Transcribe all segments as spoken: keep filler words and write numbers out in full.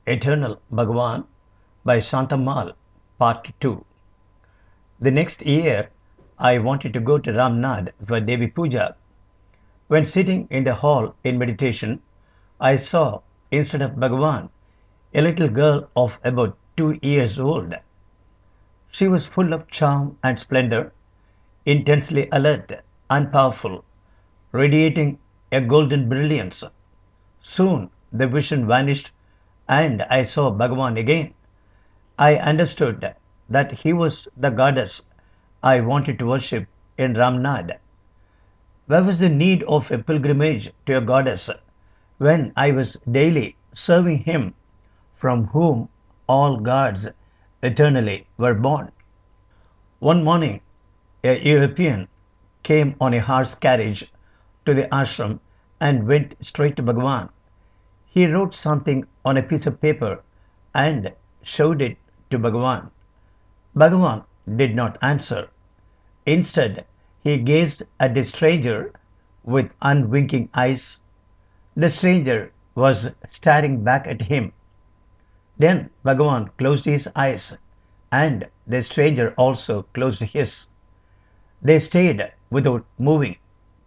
Eternal Bhagavan by Shantamal, Part two. The next year, I wanted to go to Ramnad for Devi Puja. When sitting in the hall in meditation, I saw, instead of Bhagavan, a little girl of about two years old. She was full of charm and splendor, intensely alert and powerful, radiating a golden brilliance. Soon the vision vanished and I saw Bhagavan again. I understood that he was the goddess I wanted to worship in Ramnad. Where was the need of a pilgrimage to a goddess when I was daily serving him from whom all gods eternally were born? One morning, a European came on a horse carriage to the ashram and went straight to Bhagavan. He wrote something on a piece of paper and showed it to Bhagavan. Bhagavan did not answer. Instead, he gazed at the stranger with unwinking eyes. The stranger was staring back at him. Then Bhagavan closed his eyes, and the stranger also closed his. They stayed without moving.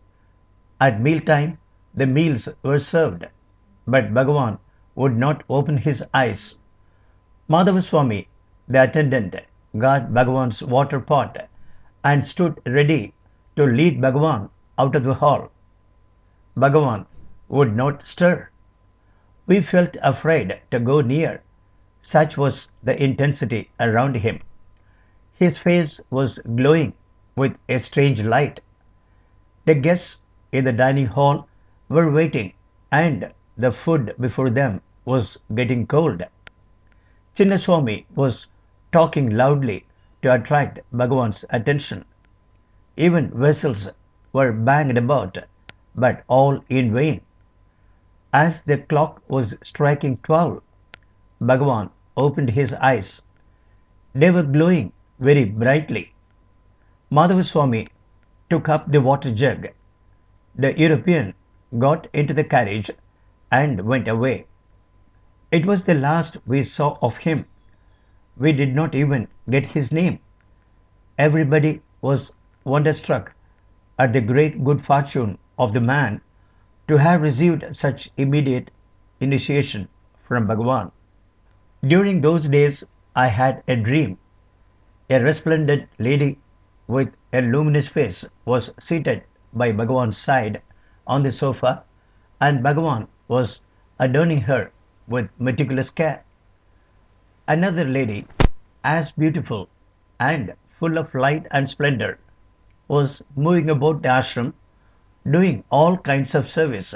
At mealtime, the meals were served, but Bhagavan would not open his eyes. Madhavaswami, the attendant, got Bhagavan's water pot and stood ready to lead Bhagavan out of the hall. Bhagavan would not stir. We felt afraid to go near, such was the intensity around him. His face was glowing with a strange light. The guests in the dining hall were waiting, and the food before them was getting cold. Chinnaswami was talking loudly to attract Bhagavan's attention. Even vessels were banged about, but all in vain. As the clock was striking twelve, Bhagavan opened his eyes. They were glowing very brightly. Madhavaswami took up the water jug. The European got into the carriage and went away. It was the last we saw of him. We did not even get his name. Everybody was wonderstruck at the great good fortune of the man to have received such immediate initiation from Bhagavan. During those days I had a dream. A resplendent lady with a luminous face was seated by Bhagavan's side on the sofa, and Bhagavan was adorning her with meticulous care. Another lady, as beautiful and full of light and splendor, was moving about the ashram, doing all kinds of service.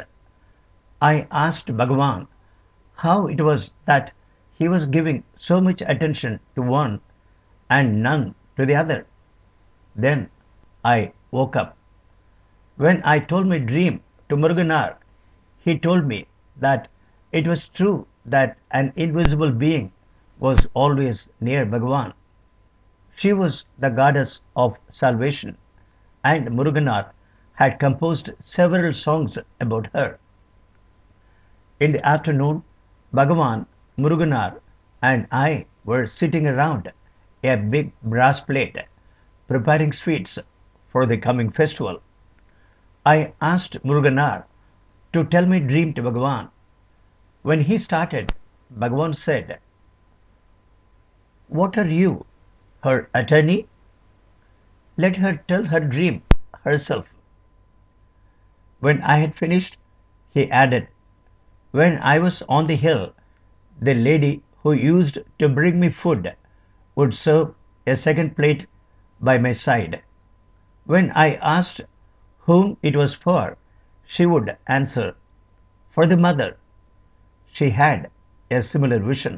I asked Bhagavan how it was that he was giving so much attention to one and none to the other. Then I woke up. When I told my dream to Muruganar, he told me that it was true that an invisible being was always near Bhagavan. She was the goddess of salvation, and Muruganar had composed several songs about her. In the afternoon, Bhagavan, Muruganar, and I were sitting around a big brass plate, preparing sweets for the coming festival. I asked Muruganar to tell my dream to Bhagavan. When he started, Bhagavan said, "What are you, her attorney? Let her tell her dream herself." When I had finished, he added, "When I was on the hill, the lady who used to bring me food would serve a second plate by my side. When I asked whom it was for, she would answer, 'For the mother.' She had a similar vision.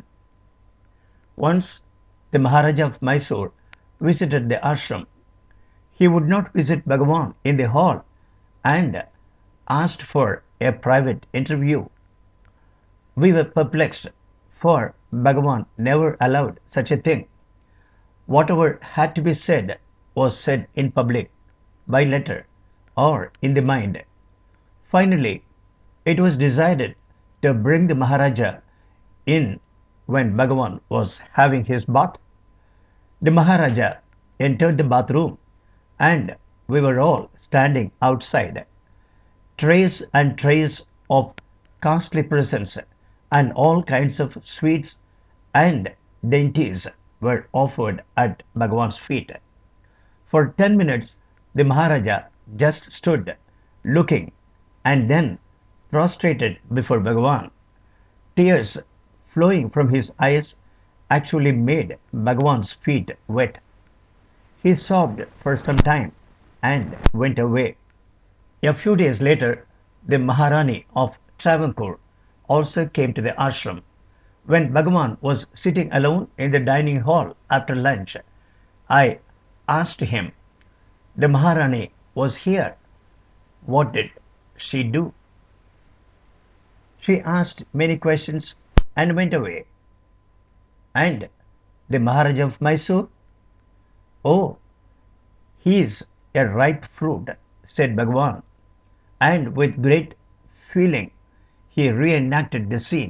Once the Maharaja of Mysore visited the ashram. He would not visit Bhagavan in the hall and asked for a private interview. We were perplexed, for Bhagavan never allowed such a thing. Whatever had to be said was said in public, by letter, or in the mind. Finally, it was decided to bring the Maharaja in when Bhagavan was having his bath. The Maharaja entered the bathroom and we were all standing outside. Trays and trays of costly presents and all kinds of sweets and dainties were offered at Bhagavan's feet. For ten minutes the Maharaja just stood looking and then prostrated before Bhagavan. Tears flowing from his eyes actually made Bhagavan's feet wet. He sobbed for some time and went away. A few days later, the Maharani of Travancore also came to the ashram. When Bhagavan was sitting alone in the dining hall after lunch, I asked him, "The Maharani was here. What did she do?" "She asked many questions and went away." "And the Maharaja of Mysore?" "Oh, he is a ripe fruit," said Bhagavan, and with great feeling he reenacted the scene.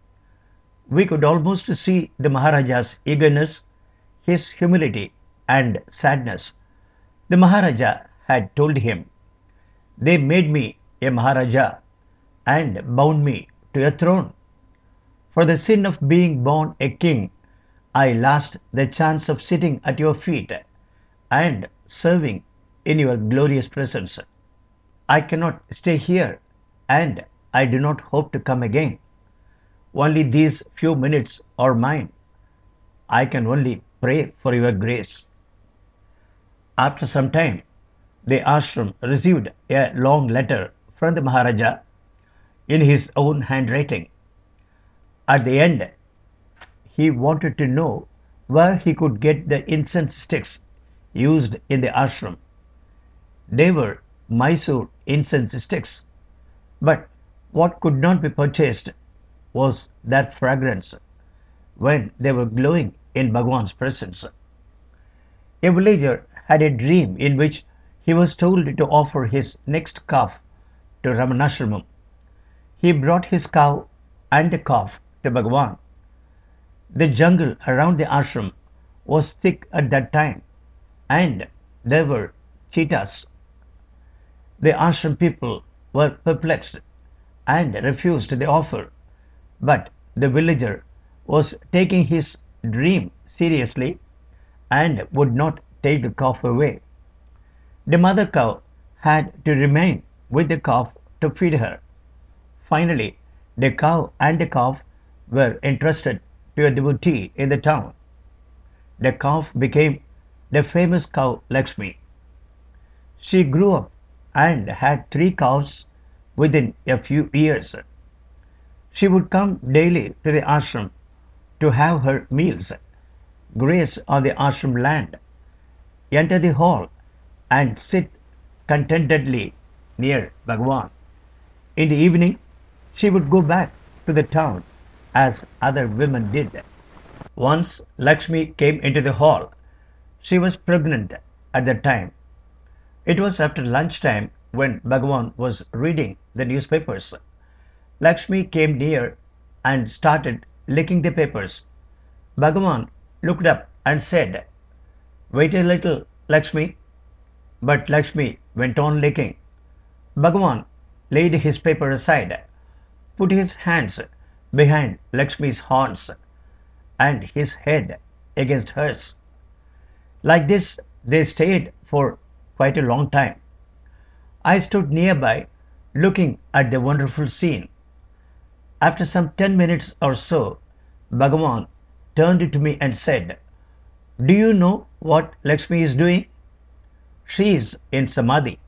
We could almost see the Maharaja's eagerness, his humility and sadness. The Maharaja had told him, "They made me a Maharaja and bound me to a throne. For the sin of being born a king, I lost the chance of sitting at your feet and serving in your glorious presence. I cannot stay here and I do not hope to come again. Only these few minutes are mine. I can only pray for your grace." After some time, the ashram received a long letter from the Maharaja in his own handwriting. At the end, he wanted to know where he could get the incense sticks used in the ashram. They were Mysore incense sticks, but what could not be purchased was that fragrance when they were glowing in Bhagavan's presence. A villager had a dream in which he was told to offer his next calf to Ramanashramam. He brought his cow and the calf to Bhagavan. The jungle around the ashram was thick at that time, and there were cheetahs. The ashram people were perplexed and refused the offer, but the villager was taking his dream seriously and would not take the calf away. The mother cow had to remain with the calf to feed her. Finally, the cow and the calf were entrusted to a devotee in the town. The calf became the famous cow Lakshmi. She grew up and had three calves within a few years. She would come daily to the ashram to have her meals, graze on the ashram land, enter the hall, and sit contentedly near Bhagavan. In the evening, she would go back to the town as other women did. Once Lakshmi came into the hall. She was pregnant at that time. It was after lunchtime when Bhagavan was reading the newspapers. Lakshmi came near and started licking the papers. Bhagavan looked up and said, "Wait a little, Lakshmi." But Lakshmi went on licking. Bhagavan laid his paper aside, put his hands behind Lakshmi's horns, and his head against hers. Like this they stayed for quite a long time. I stood nearby looking at the wonderful scene. After some ten minutes or so, Bhagavan turned to me and said, "Do you know what Lakshmi is doing? She is in Samadhi."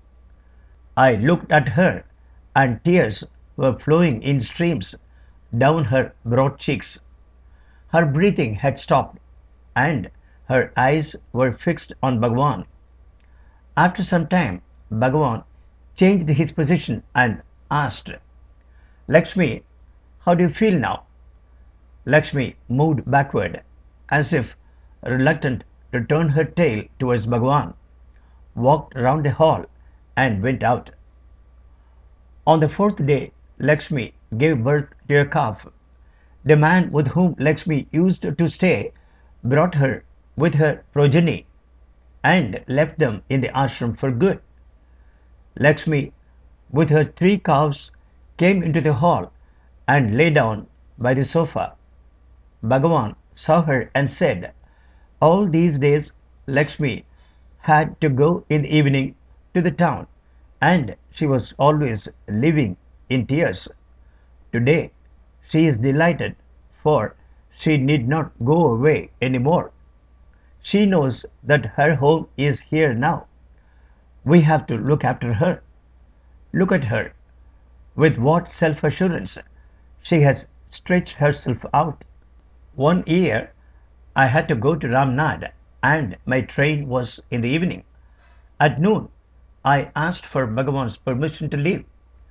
I looked at her and tears were flowing in streams down her broad cheeks. Her breathing had stopped and her eyes were fixed on Bhagavan. After some time, Bhagavan changed his position and asked, "Lakshmi, how do you feel now?" Lakshmi moved backward, as if reluctant to turn her tail towards Bhagavan, walked round the hall and went out. On the fourth day, Lakshmi gave birth to a calf. The man with whom Lakshmi used to stay brought her with her progeny and left them in the ashram for good. Lakshmi, with her three cows, came into the hall and lay down by the sofa. Bhagavan saw her and said, all these days Lakshmi had to go in the evening to the town, and she was always living in tears. Today she is delighted, for she need not go away any more. She knows that her home is here now. We have to look after her. Look at her. With what self-assurance she has stretched herself out. One year I had to go to Ramnad, and my train was in the evening. At noon I asked for Bhagavan's permission to leave.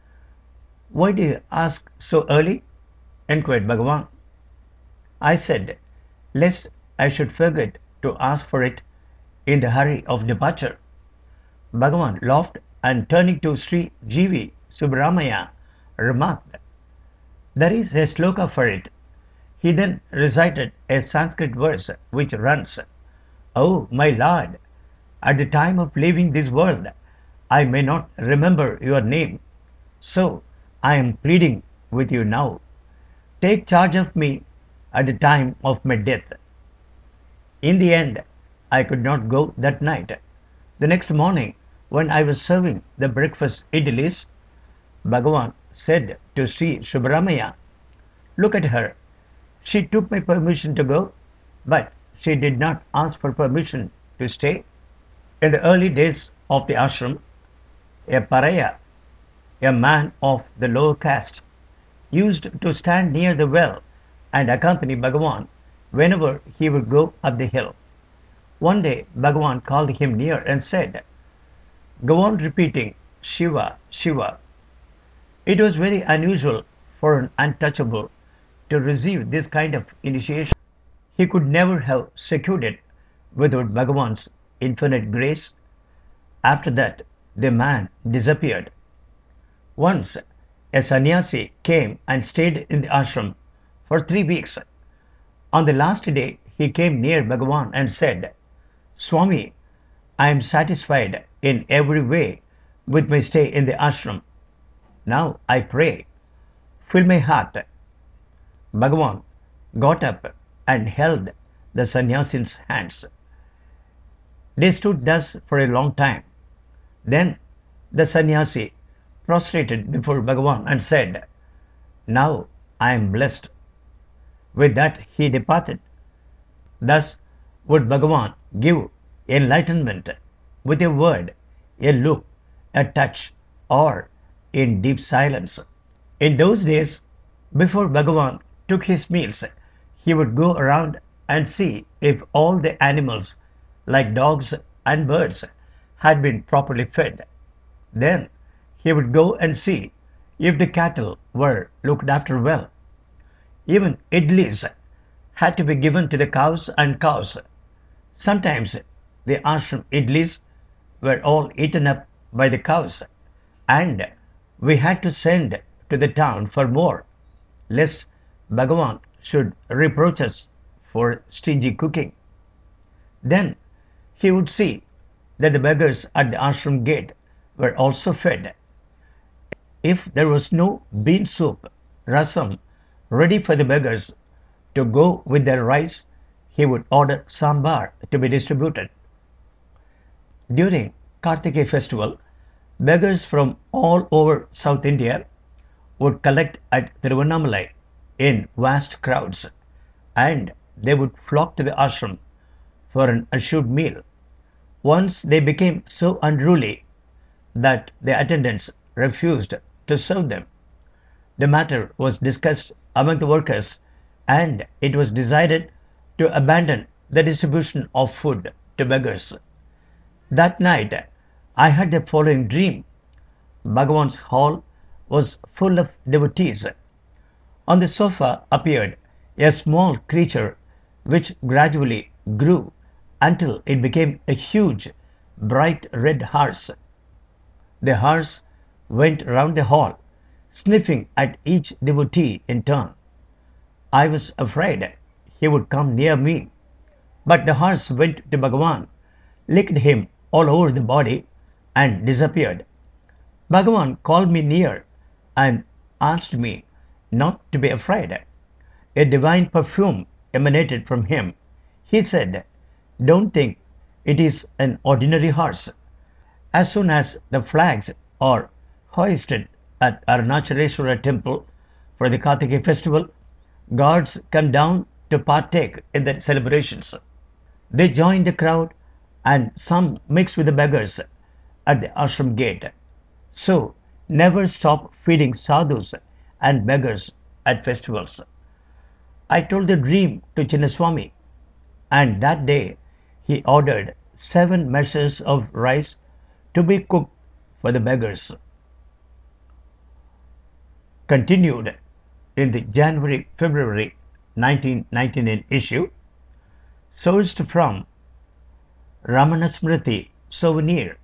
Why do you ask so early? Enquired Bhagavan. I said, lest I should forget to ask for it in the hurry of departure. Bhagavan laughed and turning to Sri G V Subramanya remarked, there is a sloka for it. He then recited a Sanskrit verse which runs, oh my Lord, at the time of leaving this world I may not remember your name, so I am pleading with you now. Take charge of me at the time of my death. In the end I could not go that night. The next morning, when I was serving the breakfast idlis, Bhagavan said to Sri Subramanya, look at her. She took my permission to go, but she did not ask for permission to stay. In the early days of the ashram, a Paraya, a man of the lower caste, used to stand near the well and accompany Bhagavan whenever he would go up the hill. One day Bhagavan called him near and said, go on repeating Shiva, Shiva. It was very unusual for an untouchable to receive this kind of initiation. He could never have secured it without Bhagavan's infinite grace. After that the man disappeared. Once a sannyasi came and stayed in the ashram for three weeks. On the last day he came near Bhagavan and said, Swami, I am satisfied in every way with my stay in the ashram. Now I pray, fill my heart. Bhagavan got up and held the sannyasi's hands. They stood thus for a long time. Then the sannyasi prostrated before Bhagavan and said, now I am blessed. With that he departed. Thus would Bhagavan give enlightenment with a word, a look, a touch, or in deep silence. In those days, before Bhagavan took his meals, he would go around and see if all the animals, like dogs and birds, had been properly fed. Then he would go and see if the cattle were looked after well. Even idlis had to be given to the cows and cows. Sometimes the ashram idlis were all eaten up by the cows, and we had to send to the town for more, lest Bhagavan should reproach us for stingy cooking. Then he would see that the beggars at the ashram gate were also fed. If there was no bean soup, rasam, ready for the beggars to go with their rice, he would order sambar to be distributed. During Kartikeya festival, beggars from all over South India would collect at Tiruvannamalai in vast crowds, and they would flock to the ashram for an assured meal. Once they became so unruly that the attendants refused to serve them. The matter was discussed among the workers, and it was decided to abandon the distribution of food to beggars. That night I had the following dream. Bhagavan's hall was full of devotees. On the sofa appeared a small creature which gradually grew until it became a huge, bright red horse. The horse went round the hall, sniffing at each devotee in turn. I was afraid he would come near me, but the horse went to Bhagavan, licked him all over the body, and disappeared. Bhagavan called me near and asked me not to be afraid. A divine perfume emanated from him. He said, "Don't think it is an ordinary horse." As soon as the flags are hoisted at Arunachaleswara temple for the Kartikeya festival, guards come down to partake in the celebrations. They join the crowd and some mix with the beggars at the ashram gate. So never stop feeding sadhus and beggars at festivals. I told the dream to Chinnaswamy, and that day he ordered seven measures of rice to be cooked for the beggars. Continued in the January February nineteen ninety-nine issue, sourced from Ramanasmriti Souvenir,